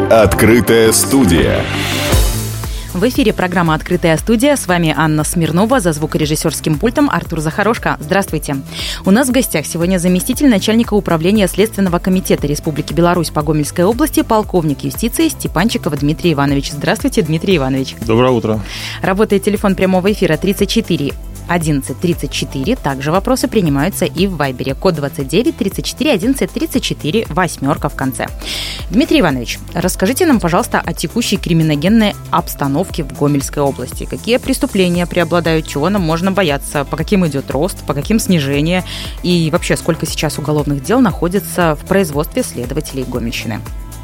Открытая студия. В эфире программа «Открытая студия». С вами Анна Смирнова, за звукорежиссерским пультом Артур Захарошко. Здравствуйте. У нас в гостях сегодня заместитель начальника управления Следственного комитета Республики Беларусь по Гомельской области, полковник юстиции Степанчиков Дмитрий Иванович. Здравствуйте, Дмитрий Иванович. Доброе утро. Работает телефон прямого эфира 34 11 34. Также вопросы принимаются и в Вайбере. Код 29 34 11 34, восьмерка в конце. Дмитрий Иванович, расскажите нам, пожалуйста, о текущей криминогенной обстановке в Гомельской области. Какие преступления преобладают, чего нам можно бояться, по каким идет рост, по каким снижение, и вообще сколько сейчас уголовных дел находится в производстве следователей Гомельщины?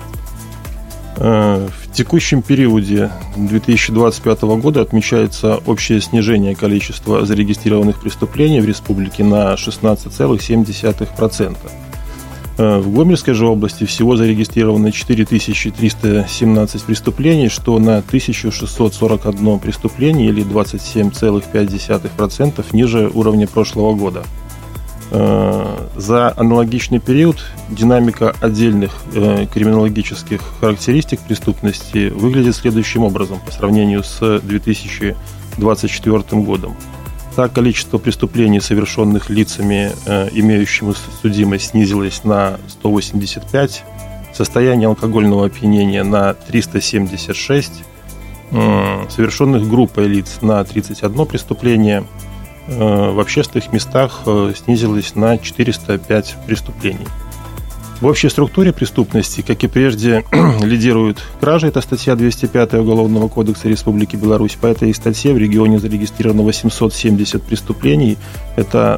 В текущем периоде 2025 года отмечается общее снижение количества зарегистрированных преступлений в республике на 16,7%. В Гомельской же области всего зарегистрировано 4317 преступлений, что на 1641 преступление или 27,5% ниже уровня прошлого года. За аналогичный период динамика отдельных криминологических характеристик преступности выглядит следующим образом по сравнению с 2024 годом. Так, количество преступлений, совершенных лицами, имеющими судимость, снизилось на 185, состояние алкогольного опьянения на 376, совершенных группой лиц на 31 преступление, в общественных местах снизилось на 405 преступлений. В общей структуре преступности, как и прежде, лидируют кражи. Это статья 205 Уголовного кодекса Республики Беларусь. По этой статье в регионе зарегистрировано 870 преступлений. Это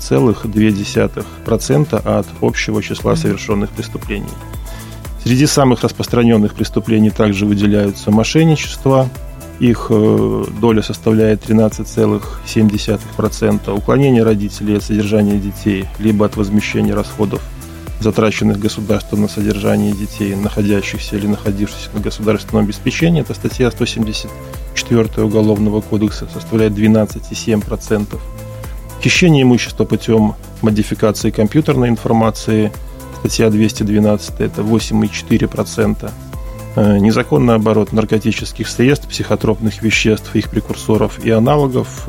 20,2% от общего числа совершенных преступлений. Среди самых распространенных преступлений также выделяются мошенничество. Их доля составляет 13,7%. Уклонение родителей от содержания детей, либо от возмещения расходов, затраченных государством на содержание детей, находящихся или находившихся на государственном обеспечении. Это статья 174 Уголовного кодекса, составляет 12,7%. Хищение имущества путем модификации компьютерной информации, статья 212, это 8,4%. Незаконный оборот наркотических средств, психотропных веществ, их прекурсоров и аналогов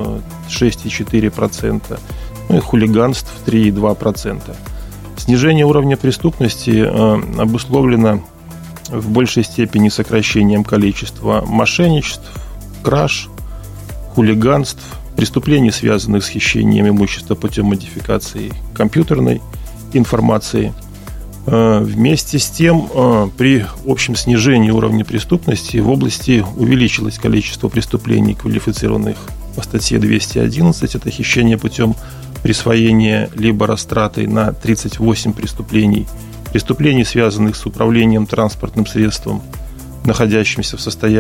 6,4%, и хулиганств 3,2%. Снижение уровня преступности обусловлено в большей степени сокращением количества мошенничеств, краж, хулиганств, преступлений, связанных с хищением имущества путем модификации компьютерной информации. Вместе с тем, при общем снижении уровня преступности в области увеличилось количество преступлений, квалифицированных по статье 211, это хищение путем присвоения либо растраты, на 38 преступлений, связанных с управлением транспортным средством, лицами, находящимися в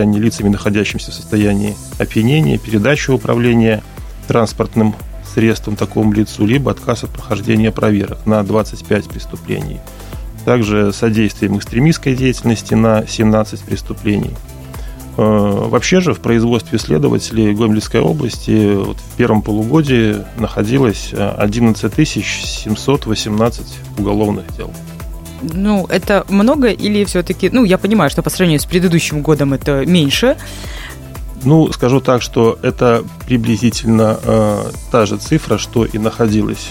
состоянии опьянения, передачу управления транспортным средством такому лицу, либо отказ от прохождения проверок, на 25 преступлений. Также содействием экстремистской деятельности на 17 преступлений. Вообще же в производстве следователей Гомельской области в первом полугодии находилось 11 718 уголовных дел. Ну, это много или все-таки... Ну, я понимаю, что по сравнению с предыдущим годом это меньше. Ну, скажу так, что это приблизительно та же цифра, что и находилась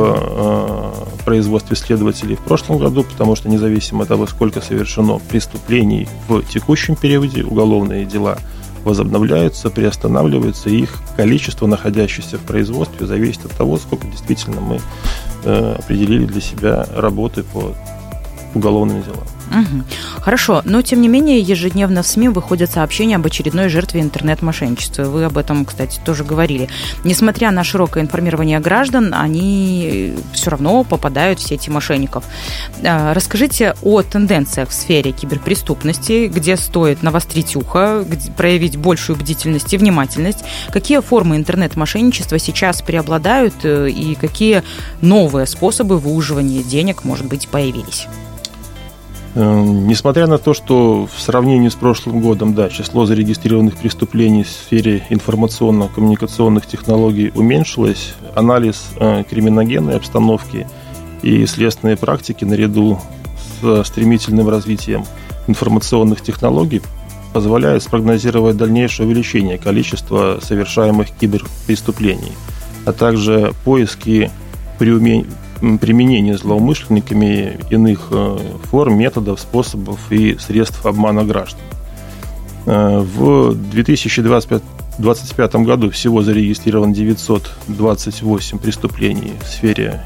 в производстве следователей в прошлом году, потому что независимо от того, сколько совершено преступлений в текущем периоде, уголовные дела возобновляются, приостанавливаются, и их количество, находящееся в производстве, зависит от того, сколько действительно мы определили для себя работы по уголовным делам. Угу. Хорошо, но тем не менее ежедневно в СМИ выходят сообщения об очередной жертве интернет-мошенничества. Вы об этом, кстати, тоже говорили. Несмотря на широкое информирование граждан, они все равно попадают в сети мошенников. Расскажите о тенденциях в сфере киберпреступности, где стоит навострить ухо, проявить большую бдительность и внимательность. Какие формы интернет-мошенничества сейчас преобладают и какие новые способы выуживания денег, может быть, появились? Несмотря на то, что в сравнении с прошлым годом, да, число зарегистрированных преступлений в сфере информационно-коммуникационных технологий уменьшилось, анализ криминогенной обстановки и следственные практики наряду с стремительным развитием информационных технологий позволяет спрогнозировать дальнейшее увеличение количества совершаемых киберпреступлений, а также поиски применения злоумышленниками иных форм, методов, способов и средств обмана граждан. В 2025 году всего зарегистрировано 928 преступлений в сфере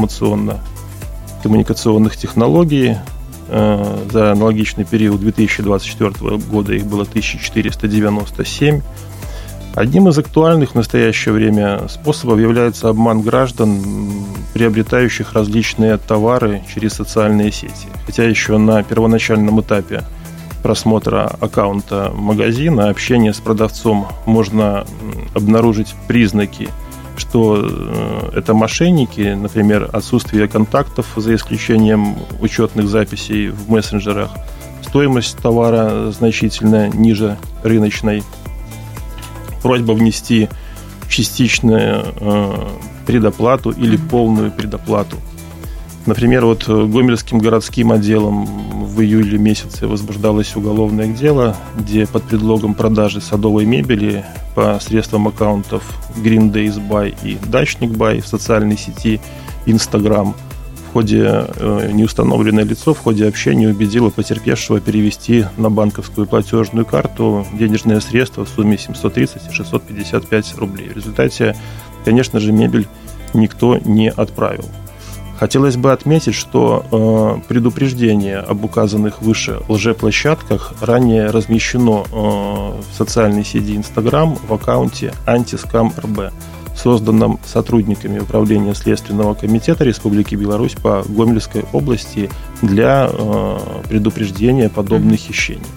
информационно-коммуникационных технологий. За аналогичный период 2024 года их было 1497. Одним из актуальных в настоящее время способов является обман граждан, приобретающих различные товары через социальные сети. Хотя еще на первоначальном этапе просмотра аккаунта магазина, общения с продавцом можно обнаружить признаки, что это мошенники, например, отсутствие контактов за исключением учетных записей в мессенджерах, стоимость товара значительно ниже рыночной, просьба внести частичную предоплату или полную предоплату. Например, Гомельским городским отделом в июле месяце возбуждалось уголовное дело, где под предлогом продажи садовой мебели посредством аккаунтов Green Days Buy и Дачник Buy в социальной сети Instagram неустановленное лицо в ходе общения убедило потерпевшего перевести на банковскую платежную карту денежные средства в сумме 730 и 655 рублей. В результате, конечно же, мебель никто не отправил. Хотелось бы отметить, что предупреждение об указанных выше лжеплощадках ранее размещено в социальной сети Instagram в аккаунте Антискам.РБ, созданном сотрудниками Управления Следственного комитета Республики Беларусь по Гомельской области для предупреждения подобных хищений.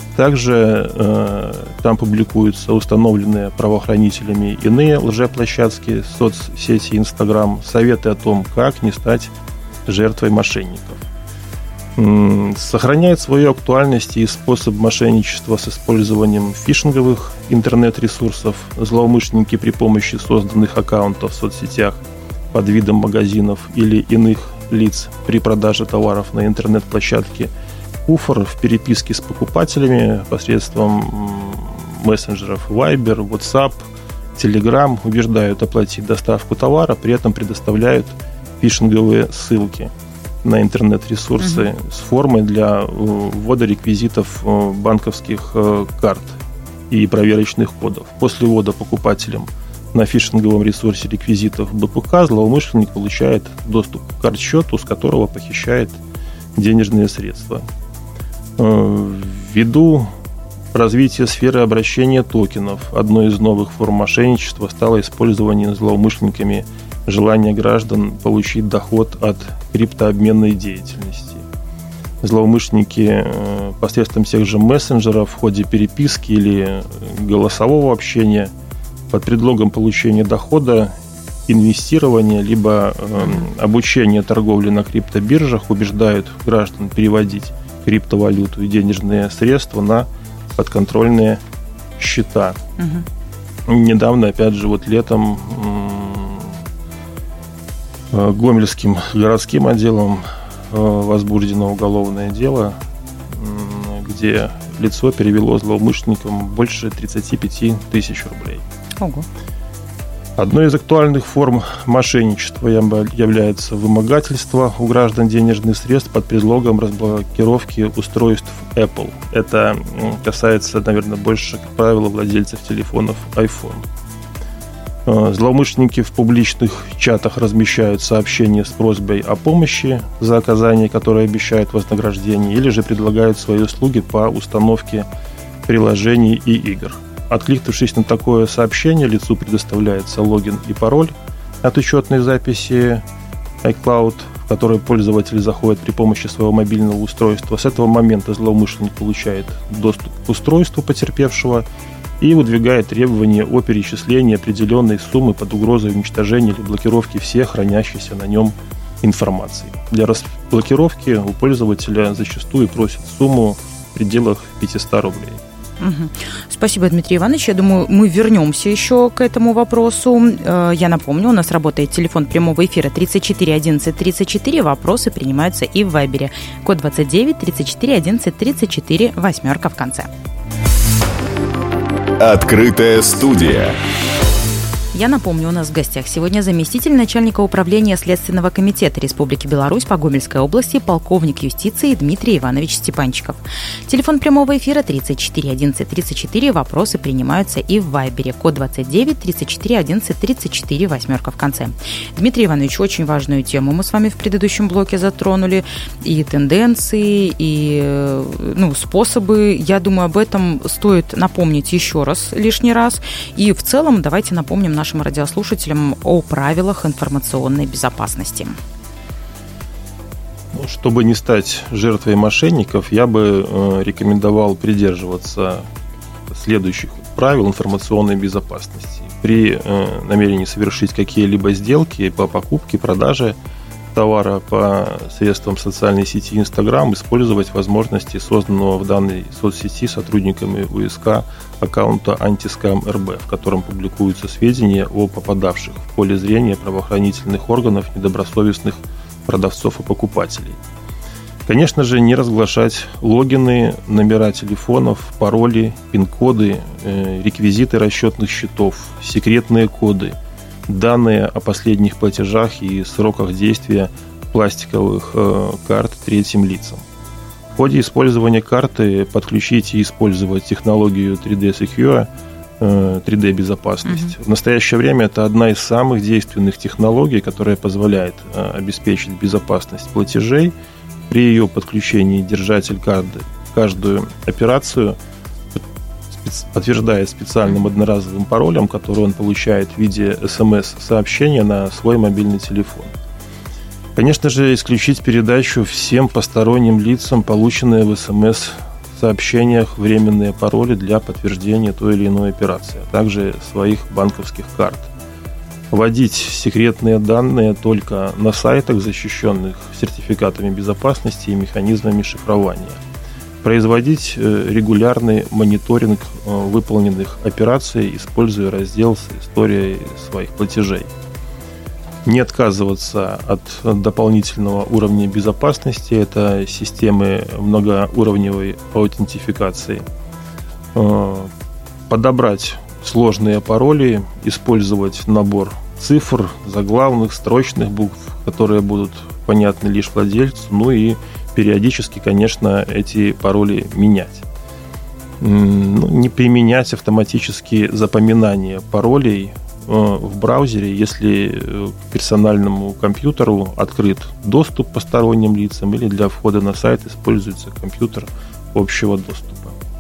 Также там публикуются установленные правоохранителями иные лжеплощадки соцсети Instagram, советы о том, как не стать жертвой мошенников. Сохраняет свою актуальность и способ мошенничества с использованием фишинговых интернет-ресурсов. Злоумышленники при помощи созданных аккаунтов в соцсетях под видом магазинов или иных лиц при продаже товаров на интернет-площадке Уфор в переписке с покупателями посредством мессенджеров Viber, WhatsApp, Telegram убеждают оплатить доставку товара, при этом предоставляют фишинговые ссылки на интернет-ресурсы с формой для ввода реквизитов банковских карт и проверочных кодов. После ввода покупателям на фишинговом ресурсе реквизитов БПК злоумышленник получает доступ к карт-счету, с которого похищает денежные средства. Ввиду развития сферы обращения токенов, одной из новых форм мошенничества стало использование злоумышленниками желания граждан получить доход от криптообменной деятельности. Злоумышленники посредством тех же мессенджеров в ходе переписки или голосового общения под предлогом получения дохода, инвестирования либо обучения торговли на криптобиржах убеждают граждан переводить криптовалюту и денежные средства на подконтрольные счета. Недавно, опять же, летом Гомельским городским отделом возбуждено уголовное дело, где лицо перевело злоумышленникам больше 35 тысяч рублей. Ого. Одной из актуальных форм мошенничества является вымогательство у граждан денежных средств под предлогом разблокировки устройств Apple. Это касается, наверное, больше, как правило, владельцев телефонов iPhone. Злоумышленники в публичных чатах размещают сообщения с просьбой о помощи, за оказание которой обещают вознаграждение, или же предлагают свои услуги по установке приложений и игр. Откликнувшись на такое сообщение, лицу предоставляется логин и пароль от учетной записи iCloud, в которой пользователь заходит при помощи своего мобильного устройства. С этого момента злоумышленник получает доступ к устройству потерпевшего и выдвигает требования о перечислении определенной суммы под угрозой уничтожения или блокировки всех хранящейся на нем информации. Для разблокировки у пользователя зачастую просят сумму в пределах 500 рублей. Спасибо, Дмитрий Иванович. Я думаю, мы вернемся еще к этому вопросу. Я напомню, у нас работает телефон прямого эфира 34 11 34. Вопросы принимаются и в Вайбере. Код 29 34 11 34, 8 в конце. Открытая студия. Я напомню, у нас в гостях сегодня заместитель начальника управления Следственного комитета Республики Беларусь по Гомельской области, полковник юстиции Дмитрий Иванович Степанчиков. Телефон прямого эфира 34 11 34. Вопросы принимаются и в Вайбере. Код 29 34 11 34, 8 в конце. Дмитрий Иванович, очень важную тему мы с вами в предыдущем блоке затронули. И тенденции, и способы. Я думаю, об этом стоит напомнить еще раз, лишний раз. И в целом давайте напомним нашим радиослушателям о правилах информационной безопасности. Чтобы не стать жертвой мошенников, я бы рекомендовал придерживаться следующих правил информационной безопасности. При намерении совершить какие-либо сделки по покупке, продаже товара по средствам социальной сети Instagram, использовать возможности созданного в данной соцсети сотрудниками УСК аккаунта «Антискам РБ», в котором публикуются сведения о попадавших в поле зрения правоохранительных органов недобросовестных продавцов и покупателей. Конечно же, не разглашать логины, номера телефонов, пароли, пин-коды, реквизиты расчетных счетов, секретные коды, данные о последних платежах и сроках действия пластиковых карт третьим лицам. В ходе использования карты подключить и использовать технологию 3D Secure, 3D безопасность. В настоящее время это одна из самых действенных технологий, которая позволяет обеспечить безопасность платежей. При ее подключении держатель карты каждую операцию подтверждает специальным одноразовым паролем, который он получает в виде СМС-сообщения на свой мобильный телефон. Конечно же, исключить передачу всем посторонним лицам полученные в СМС-сообщениях временные пароли для подтверждения той или иной операции, а также своих банковских карт. Вводить секретные данные только на сайтах, защищенных сертификатами безопасности и механизмами шифрования. Производить регулярный мониторинг выполненных операций, используя раздел с историей своих платежей. Не отказываться от дополнительного уровня безопасности, это системы многоуровневой аутентификации. Подобрать сложные пароли, использовать набор цифр, заглавных, строчных букв, которые будут понятны лишь владельцу, и периодически, конечно, эти пароли менять. Не применять автоматические запоминания паролей в браузере, если к персональному компьютеру открыт доступ посторонним лицам или для входа на сайт используется компьютер общего доступа.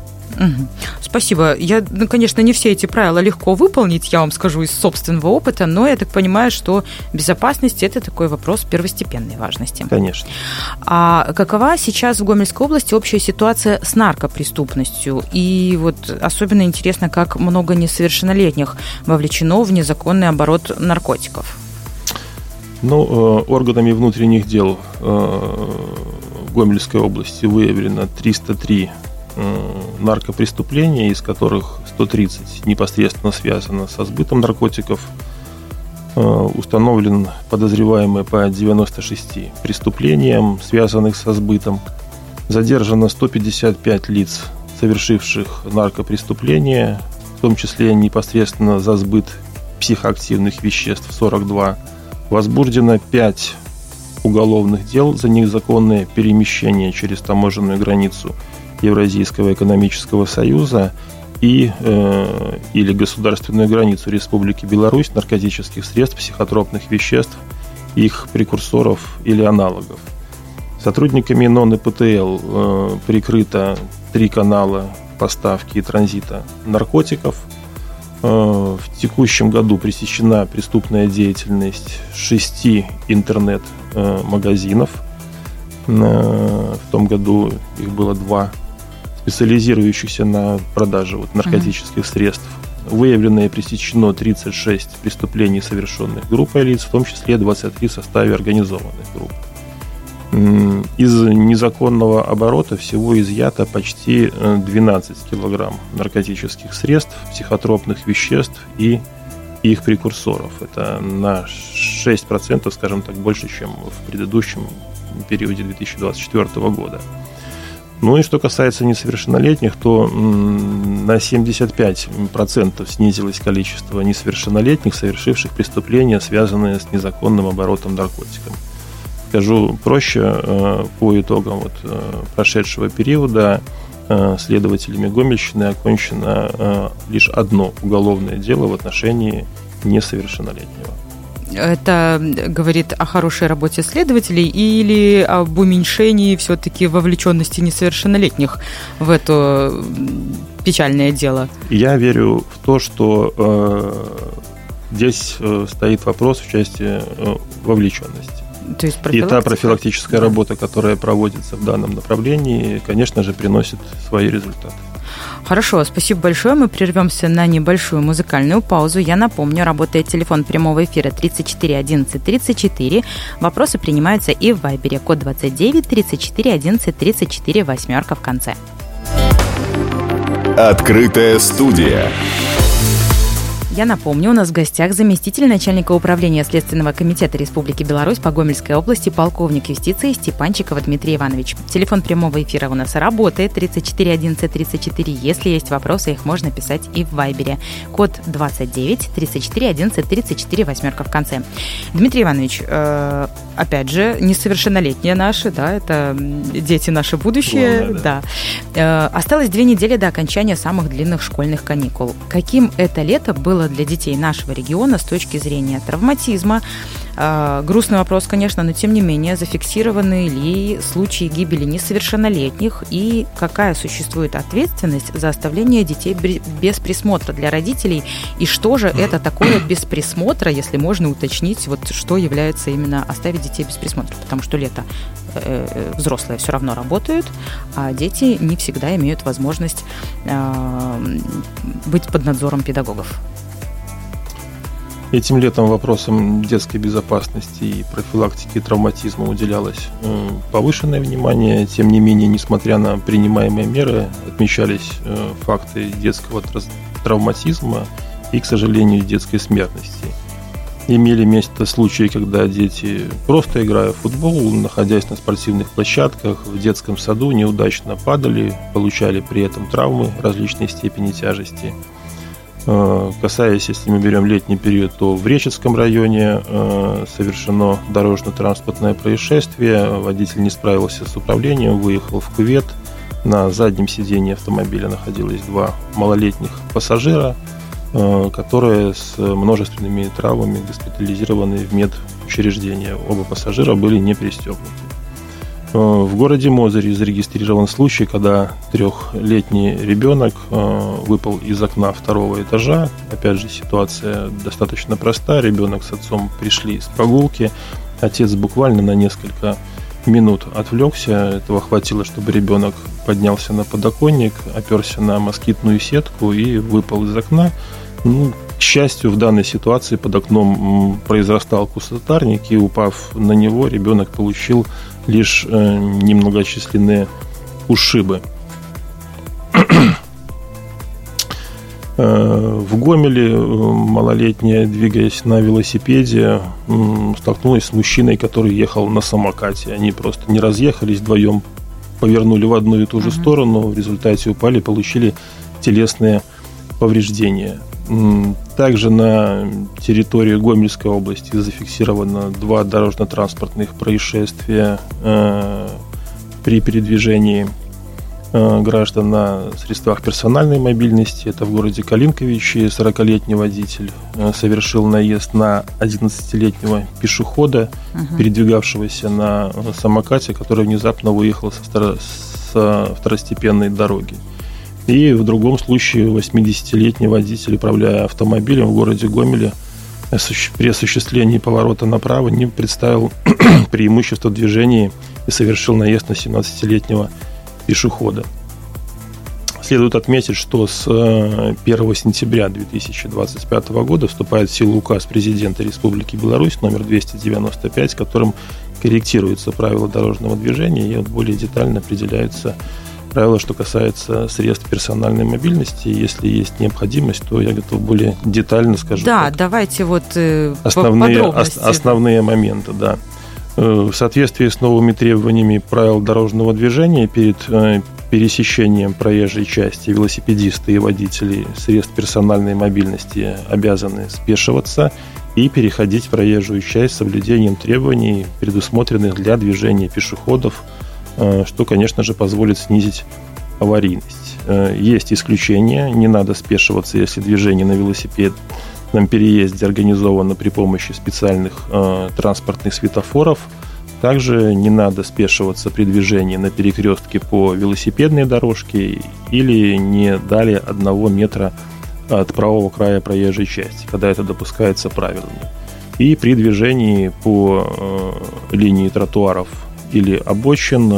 Спасибо. Конечно, не все эти правила легко выполнить, я вам скажу из собственного опыта, но я так понимаю, что безопасность – это такой вопрос первостепенной важности. Конечно. А какова сейчас в Гомельской области общая ситуация с наркопреступностью? И особенно интересно, как много несовершеннолетних вовлечено в незаконный оборот наркотиков? Органами внутренних дел Гомельской области выявлено 303 наркопреступления, из которых 130 непосредственно связано со сбытом наркотиков. Установлен подозреваемый по 96 преступлениям, связанных со сбытом. Задержано 155 лиц, совершивших наркопреступления, в том числе непосредственно за сбыт психоактивных веществ 42. Возбуждено 5 уголовных дел за незаконное перемещение через таможенную границу Евразийского экономического союза или государственную границу Республики Беларусь наркотических средств, психотропных веществ, их прекурсоров или аналогов. Сотрудниками НОН и ПТЛ прикрыто 3 канала поставки и транзита наркотиков. В текущем году пресечена преступная деятельность 6 интернет-магазинов. В том году их было 2, специализирующихся на продаже наркотических средств. Выявлено и пресечено 36 преступлений, совершенных группой лиц, в том числе 23 в составе организованных групп. Из незаконного оборота всего изъято почти 12 килограмм наркотических средств, психотропных веществ и их прекурсоров. Это на 6%, скажем так, больше, чем в предыдущем периоде 2024 года. Ну и что касается несовершеннолетних, то на 75% снизилось количество несовершеннолетних, совершивших преступления, связанные с незаконным оборотом наркотиками. Скажу проще, по итогам прошедшего периода следователями Гомельщины окончено лишь одно уголовное дело в отношении несовершеннолетнего. Это говорит о хорошей работе следователей или об уменьшении все-таки вовлеченности несовершеннолетних в это печальное дело? Я верю в то, что здесь стоит вопрос в части вовлеченности. То есть и та профилактическая работа, которая проводится в данном направлении, конечно же, приносит свои результаты. Хорошо, спасибо большое. Мы прервемся на небольшую музыкальную паузу. Я напомню, работает телефон прямого эфира 34 11 34. Вопросы принимаются и в Вайбере. Код 29 34 11 34, 8 в конце. Открытая студия. Я напомню, у нас в гостях заместитель начальника управления Следственного комитета Республики Беларусь по Гомельской области, полковник юстиции Степанчиков Дмитрий Иванович. Телефон прямого эфира у нас работает 34 11 34. Если есть вопросы, их можно писать и в Вайбере. Код 29 34 11 34, 8 в конце. Дмитрий Иванович, опять же, несовершеннолетние наши, да, это дети наше будущее. Главное, да. Осталось 2 недели до окончания самых длинных школьных каникул. Каким это лето было для детей нашего региона с точки зрения травматизма? Грустный вопрос, конечно, но тем не менее, зафиксированы ли случаи гибели несовершеннолетних и какая существует ответственность за оставление детей без присмотра для родителей, и что же это такое без присмотра, если можно уточнить, что является именно оставить детей без присмотра, потому что лето взрослые все равно работают, а дети не всегда имеют возможность быть под надзором педагогов. Этим летом вопросам детской безопасности и профилактики травматизма уделялось повышенное внимание. Тем не менее, несмотря на принимаемые меры, отмечались факты детского травматизма и, к сожалению, детской смертности. Имели место случаи, когда дети, просто играя в футбол, находясь на спортивных площадках, в детском саду, неудачно падали, получали при этом травмы различной степени тяжести. Касаясь, если мы берем летний период, то в Речицком районе совершено дорожно-транспортное происшествие. Водитель не справился с управлением, выехал в кювет. На заднем сидении автомобиля находилось 2 малолетних пассажира, которые с множественными травмами госпитализированы в медучреждение. Оба пассажира были не пристегнуты. В городе Мозыре зарегистрирован случай, когда 3-летний ребенок выпал из окна 2-го этажа. Опять же, ситуация достаточно проста. Ребенок с отцом пришли с прогулки. Отец буквально на несколько минут отвлекся. Этого хватило, чтобы ребенок поднялся на подоконник, оперся на москитную сетку и выпал из окна. К счастью, в данной ситуации под окном произрастал кустарник, и, упав на него, ребенок получил лишь немногочисленные ушибы. В Гомеле малолетняя, двигаясь на велосипеде, столкнулась с мужчиной, который ехал на самокате. Они просто не разъехались, вдвоем повернули в одну и ту же сторону, в результате упали, получили телесные повреждения. Также на территории Гомельской области зафиксировано 2 дорожно-транспортных происшествия при передвижении граждан на средствах персональной мобильности. Это в городе Калинковичи 40-летний водитель совершил наезд на 11-летнего пешехода, передвигавшегося на самокате, который внезапно выехал со второстепенной дороги. И в другом случае 80-летний водитель, управляя автомобилем в городе Гомеле, при осуществлении поворота направо не представил преимущество в движении и совершил наезд на 17-летнего пешехода. Следует отметить, что с 1 сентября 2025 года вступает в силу указ президента Республики Беларусь номер 295, которым корректируются правила дорожного движения, и более детально определяются правила, что касается средств персональной мобильности. Если есть необходимость, то я готов более детально скажу. Да, давайте подробности. Основные моменты, да. В соответствии с новыми требованиями правил дорожного движения перед пересечением проезжей части велосипедисты и водители средств персональной мобильности обязаны спешиваться и переходить проезжую часть с соблюдением требований, предусмотренных для движения пешеходов, что, конечно же, позволит снизить аварийность. Есть исключения, не надо спешиваться, если движение на велосипедном переезде организовано при помощи специальных транспортных светофоров. Также не надо спешиваться при движении на перекрестке по велосипедной дорожке или не далее 1 метра от правого края проезжей части, когда это допускается правилами. И при движении по линии тротуаров или обочин,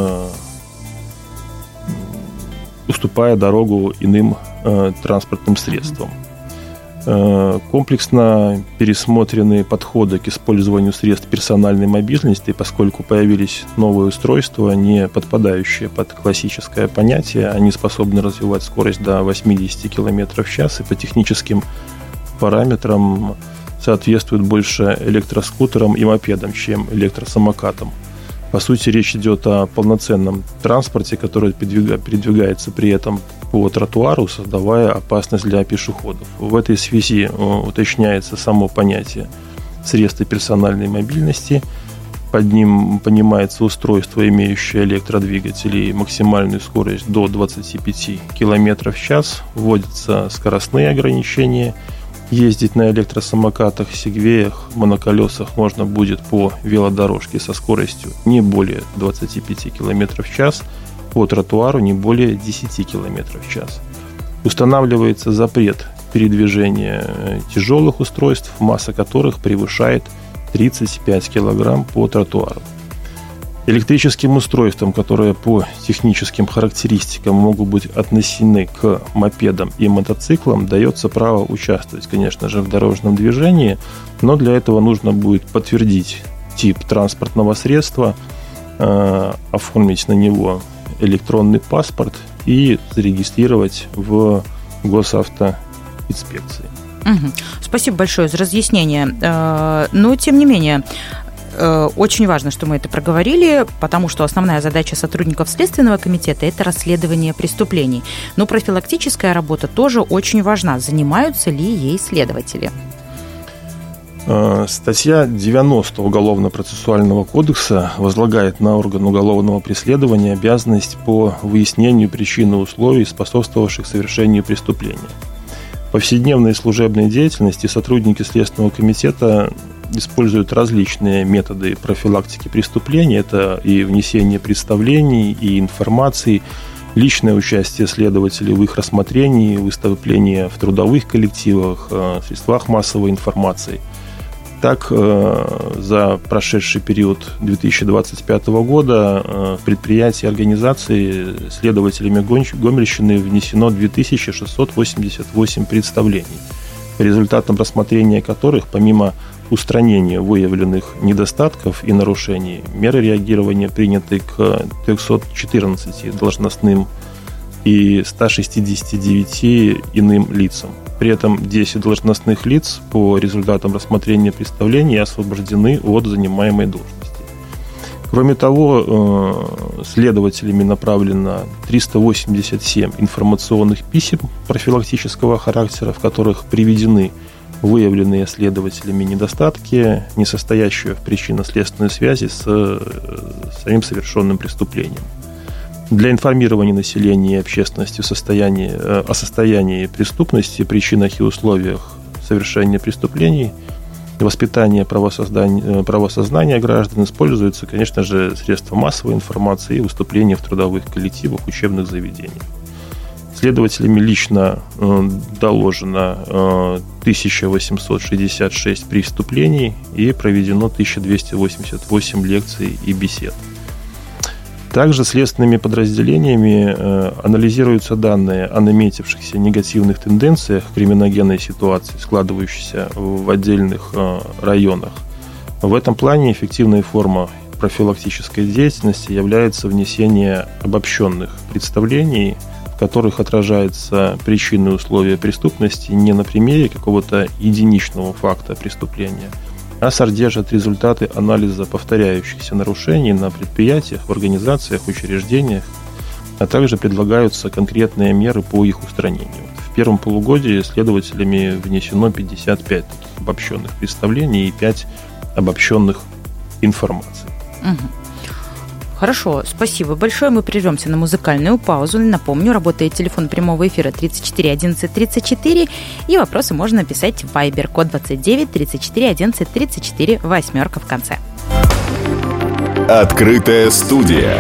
уступая дорогу иным транспортным средствам. Комплексно пересмотрены подходы к использованию средств персональной мобильности, поскольку появились новые устройства, не подпадающие под классическое понятие. Они способны развивать скорость до 80 км в час и по техническим параметрам соответствуют больше электроскутерам и мопедам, чем электросамокатам. По сути, речь идет о полноценном транспорте, который передвигается при этом по тротуару, создавая опасность для пешеходов. В этой связи уточняется само понятие средства персональной мобильности. Под ним понимается устройство, имеющее электродвигатель и максимальную скорость до 25 км в час. Вводятся скоростные ограничения. Ездить на электросамокатах, сегвеях, моноколесах можно будет по велодорожке со скоростью не более 25 км в час, по тротуару не более 10 км в час. Устанавливается запрет передвижения тяжелых устройств, масса которых превышает 35 кг по тротуару. Электрическим устройствам, которые по техническим характеристикам могут быть отнесены к мопедам и мотоциклам, дается право участвовать, конечно же, в дорожном движении, но для этого нужно будет подтвердить тип транспортного средства, оформить на него электронный паспорт и зарегистрировать в госавтоинспекции. Спасибо большое за разъяснение. Но, тем не менее, очень важно, что мы это проговорили, потому что основная задача сотрудников Следственного комитета – это расследование преступлений. Но профилактическая работа тоже очень важна. Занимаются ли ей следователи? Статья 90 Уголовно-процессуального кодекса возлагает на орган уголовного преследования обязанность по выяснению причин и условий, способствовавших совершению преступления. В повседневной служебной деятельности сотрудники Следственного комитета используют различные методы профилактики преступлений. Это и внесение представлений, и информации, личное участие следователей в их рассмотрении, выступление в трудовых коллективах, средствах массовой информации. Так, за прошедший период 2025 года в предприятии и организации следователями Гомельщины внесено 2688 представлений, по результатам рассмотрения которых, помимо устранения выявленных недостатков и нарушений, меры реагирования приняты к 314 должностным и 169 иным лицам. При этом 10 должностных лиц по результатам рассмотрения представлений освобождены от занимаемой должности. Кроме того, следователями направлено 387 информационных писем профилактического характера, в которых приведены выявленные следователями недостатки, не состоящие в причинно-следственной связи с самим совершенным преступлением. Для информирования населения и общественности о состоянии преступности, причинах и условиях совершения преступлений, воспитания правосознания граждан используются, конечно же, средства массовой информации и выступления в трудовых коллективах, учебных заведениях. Следователями лично доложено 1866 преступлений и проведено 1288 лекций и бесед. Также следственными подразделениями анализируются данные о наметившихся негативных тенденциях криминогенной ситуации, складывающейся в отдельных районах. В этом плане эффективной формой профилактической деятельности является внесение обобщенных представлений, в которых отражаются причины и условия преступности не на примере какого-то единичного факта преступления, а содержат результаты анализа повторяющихся нарушений на предприятиях, в организациях, учреждениях, а также предлагаются конкретные меры по их устранению. В первом полугодии следователями внесено 55 таких обобщенных представлений и 5 обобщенных информаций. Хорошо, спасибо большое. Мы прервемся на музыкальную паузу. Напомню, работает телефон прямого эфира 34 11 34, и вопросы можно писать в Viber, код 29 34 11 34, 8 в конце. Открытая студия.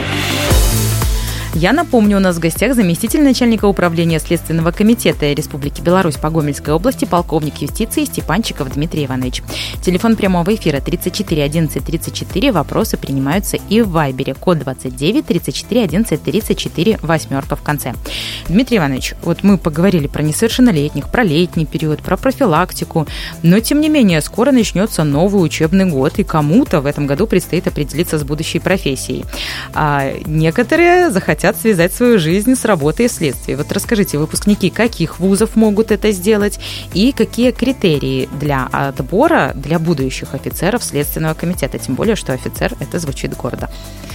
Я напомню, у нас в гостях заместитель начальника управления Следственного комитета Республики Беларусь по Гомельской области, полковник юстиции Степанчиков Дмитрий Иванович. Телефон прямого эфира 34 11 34. Вопросы принимаются и в Вайбере. Код 29 34 11 34, 8 в конце. Дмитрий Иванович, вот мы поговорили про несовершеннолетних, про летний период, про профилактику, но тем не менее скоро начнется новый учебный год, и кому-то в этом году предстоит определиться с будущей профессией. А некоторые захотят связать свою жизнь с работой и следствием. Вот расскажите, выпускники каких вузов могут это сделать и какие критерии для отбора для будущих офицеров Следственного комитета? Тем более, что офицер – это звучит гордо.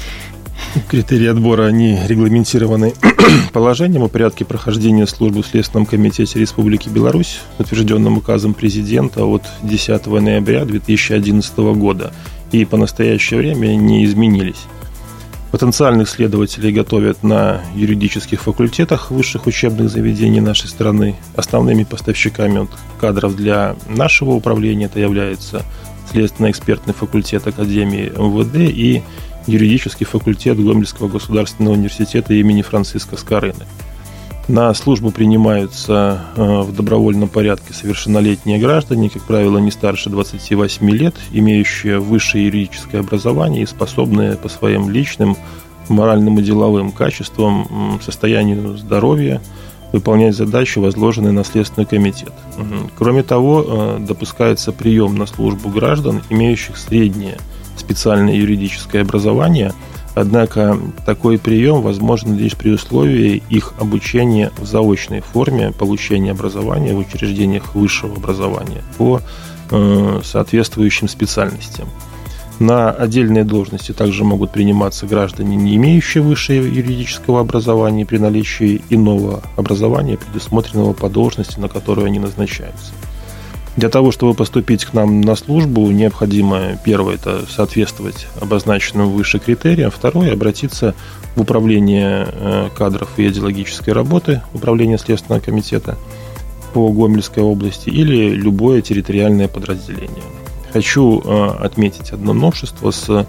Критерии отбора, они регламентированы положением о порядке прохождения службы в Следственном комитете Республики Беларусь, утвержденным указом президента от 10 ноября 2011 года, и по настоящее время не изменились. Потенциальных следователей готовят на юридических факультетах высших учебных заведений нашей страны. Основными поставщиками кадров для нашего управления это является Следственно-экспертный факультет Академии МВД и юридический факультет Гомельского государственного университета имени Франциска Скорыны. На службу принимаются в добровольном порядке совершеннолетние граждане, как правило, не старше 28 лет, имеющие высшее юридическое образование и способные по своим личным, моральным и деловым качествам, состоянию здоровья выполнять задачи, возложенные на Следственный комитет. Кроме того, допускается прием на службу граждан, имеющих среднее специальное юридическое образование. Однако такой прием возможен лишь при условии их обучения в заочной форме получения образования в учреждениях высшего образования по соответствующим специальностям. На отдельные должности также могут приниматься граждане, не имеющие высшего юридического образования, при наличии иного образования, предусмотренного по должности, на которую они назначаются. Для того, чтобы поступить к нам на службу, необходимо, первое, это соответствовать обозначенным выше критериям, второе, обратиться в управление кадров и идеологической работы, управление Следственного комитета по Гомельской области или любое территориальное подразделение. Хочу отметить одно новшество. С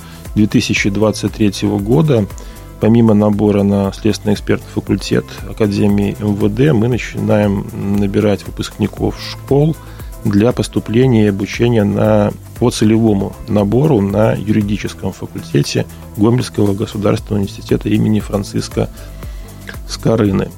2023 года, помимо набора на Следственно-экспертный факультет Академии МВД, мы начинаем набирать выпускников школ для поступления и обучения по целевому набору на юридическом факультете Гомельского государственного университета имени Франциска Скорыны.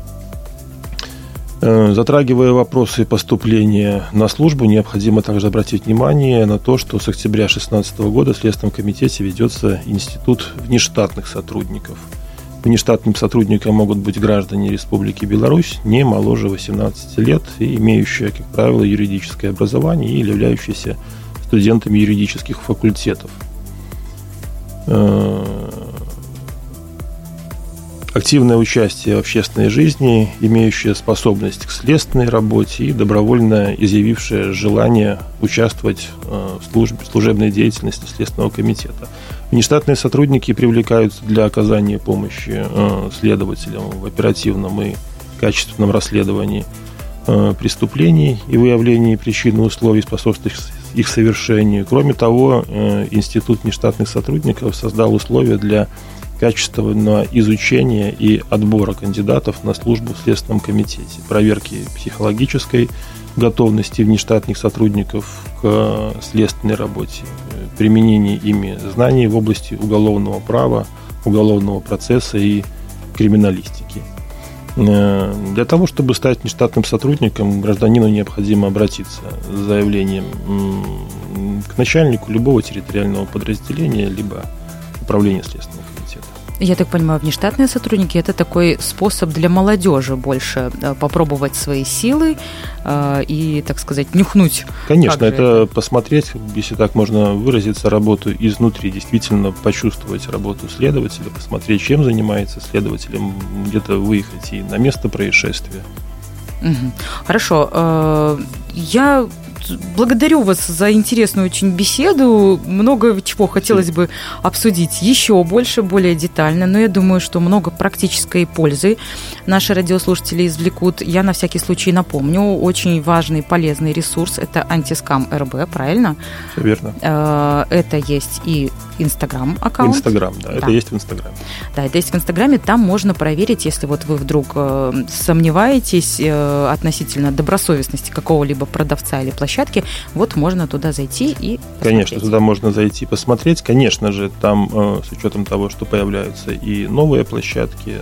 Затрагивая вопросы поступления на службу, необходимо также обратить внимание на то, что с октября 2016 года в Следственном комитете ведется институт внештатных сотрудников. Внештатным сотрудником могут быть граждане Республики Беларусь не моложе 18 лет и имеющие, как правило, юридическое образование или являющиеся студентами юридических факультетов. Активное участие в общественной жизни, имеющее способность к следственной работе и добровольно изъявившее желание участвовать в служебной деятельности Следственного комитета. Внештатные сотрудники привлекаются для оказания помощи следователям в оперативном и качественном расследовании преступлений и выявлении причин и условий, способствующих их совершению. Кроме того, Институт внештатных сотрудников создал условия для качественного изучения и отбора кандидатов на службу в Следственном комитете, проверки психологической готовности внештатных сотрудников к следственной работе, применение ими знаний в области уголовного права, уголовного процесса и криминалистики. Для того, чтобы стать внештатным сотрудником, гражданину необходимо обратиться с заявлением к начальнику любого территориального подразделения, либо управления Следственного комитета. Я так понимаю, внештатные сотрудники – это такой способ для молодежи больше попробовать свои силы и, так сказать, нюхнуть. Конечно, это посмотреть, если так можно выразиться, работу изнутри, действительно почувствовать работу следователя, посмотреть, чем занимается следователем, где-то выехать и на место происшествия. Хорошо. Я благодарю вас за интересную очень беседу. Много чего хотелось бы обсудить еще больше, более детально. Но я думаю, что много практической пользы наши радиослушатели извлекут. Я на всякий случай напомню, очень важный, полезный ресурс – это антискам РБ, правильно? Все верно. Это есть и Инстаграм-аккаунт. Инстаграм, да, это есть в Инстаграме. Да, это есть в Инстаграме. Там можно проверить, если вот вы вдруг сомневаетесь относительно добросовестности какого-либо продавца или площадки, вот можно туда зайти и посмотреть. Конечно, туда можно зайти и посмотреть. Конечно же, там с учетом того, что появляются и новые площадки,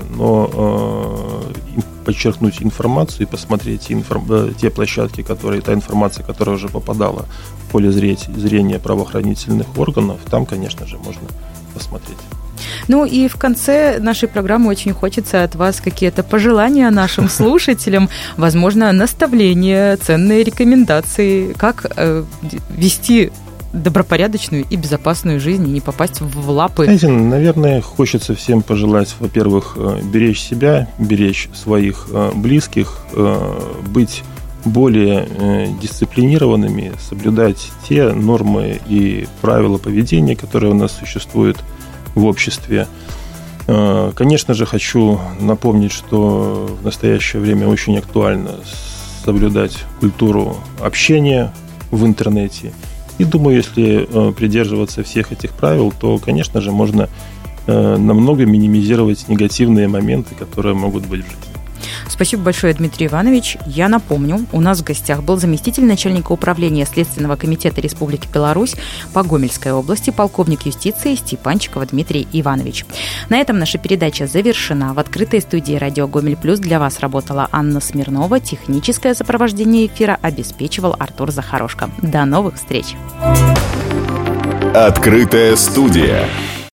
но подчеркнуть информацию и посмотреть те площадки, та информация, которая уже попадала в поле зрения правоохранительных органов, там, конечно же, можно посмотреть. Ну и в конце нашей программы очень хочется от вас какие-то пожелания нашим слушателям, возможно, наставления, ценные рекомендации, как вести добропорядочную и безопасную жизнь и не попасть в лапы. Знаете, наверное, хочется всем пожелать, во-первых, беречь себя, беречь своих близких, быть более дисциплинированными, соблюдать те нормы и правила поведения, которые у нас существуют в обществе. Конечно же, хочу напомнить, что в настоящее время очень актуально соблюдать культуру общения в интернете. И думаю, если придерживаться всех этих правил, то, конечно же, можно намного минимизировать негативные моменты, которые могут быть в жизни. Спасибо большое, Дмитрий Иванович. Я напомню, у нас в гостях был заместитель начальника управления Следственного комитета Республики Беларусь по Гомельской области, полковник юстиции Степанчиков Дмитрий Иванович. На этом наша передача завершена. В открытой студии «Радио Гомель Плюс» для вас работала Анна Смирнова. Техническое сопровождение эфира обеспечивал Артур Захарошко. До новых встреч! Открытая студия.